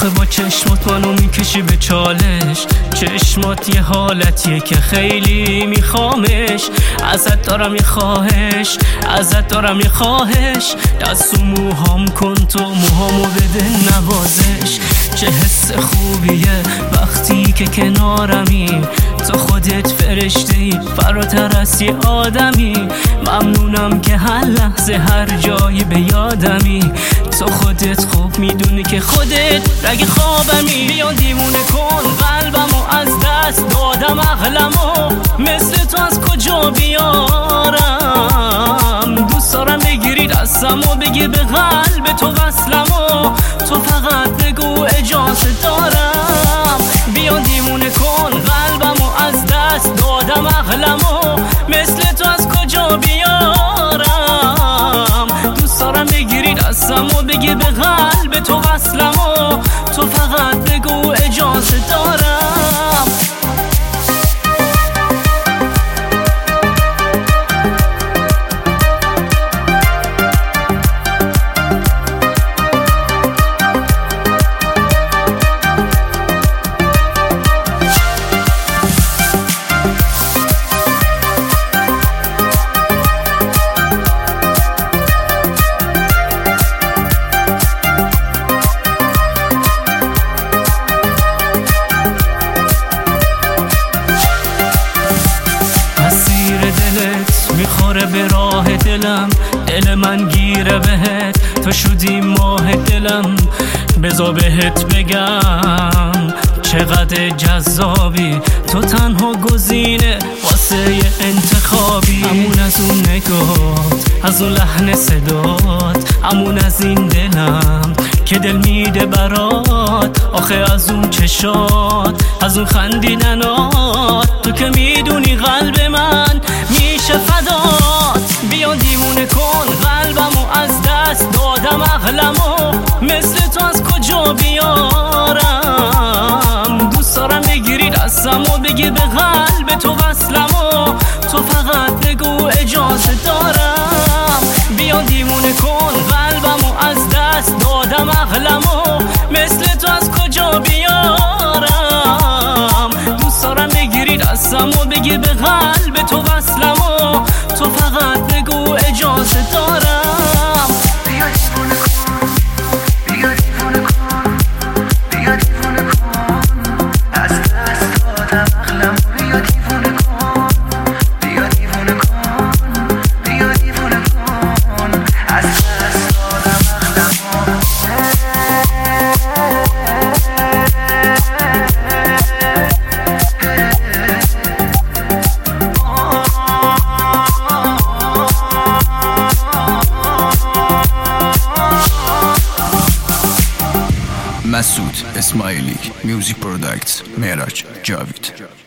آخه با چشمات منو میکشی به چالش، چشمات یه حالتیه که خیلی میخوامش. ازت دارم یه خواهش، ازت دارم یه خواهش، دست و موهام کن تو، موهامو بده نوازش. چه حس خوبیه وقتی که کنارمی، تو خودت فرشته‌ای فراتر از یه آدمی. ممنونم که هر لحظه هر جایی به یادمی، تو خودت خوب میدونی که خودت رگ خوابمی. بیا دیوونه کن قلبمو، از دست دادم عقلمو، مثل تو از کجا بیارم؟ دوست دارم بگیری دستمو، بگی به قلب تو وصلمو، تو فقط بگو اجازه دارم. بیا دیوونه کن قلبمو، از دست دادم عقلمو، مثل تو از کجا بیارم؟ دوست دارم بگیری دستمو، بگی به قلب تو وصلمو، تو فقط بگو اجازه دارم. میخوره به راه دلم، دل من گیره بهت، تو شدی ماه دلم. بذار بهت بگم چقدر جذابی، تو تنها گزینه واسه انتخابی. امون از اون نگات، از اون لحن صدات، امون از این دلم که دل میده برات. آخه از اون چشات، از اون خندیدنات، تو که میدونی قلب من میشه فدات. بیا دیوونه کن قلبمو، از دست دادم عقلمو، مثل تو از کجا بیارم؟ دوست دارم بگیری دستمو، بگی به قلب تو وصلمو، تو فقط بگو اجازه دارم. بیا دیوونه کن قلبمو، از دست دادم عقلمو، مثل تو از کجا بیارم؟ دوست دارم بگیری دستمو، بگی به قلب تو وصلمو، تو فقط بگو اجازه دارم. بیا دیوونه کن، بیا دیوونه کن، بیا دیوونه کن، از دست دادم عقلمو. بیا دیوونه کن، بیا دیوونه کن، بیا دیوونه کن، از دست دادم عقلمو. مسعود اسماعیلی، میوزیک پروداکتس، معراج جاوید.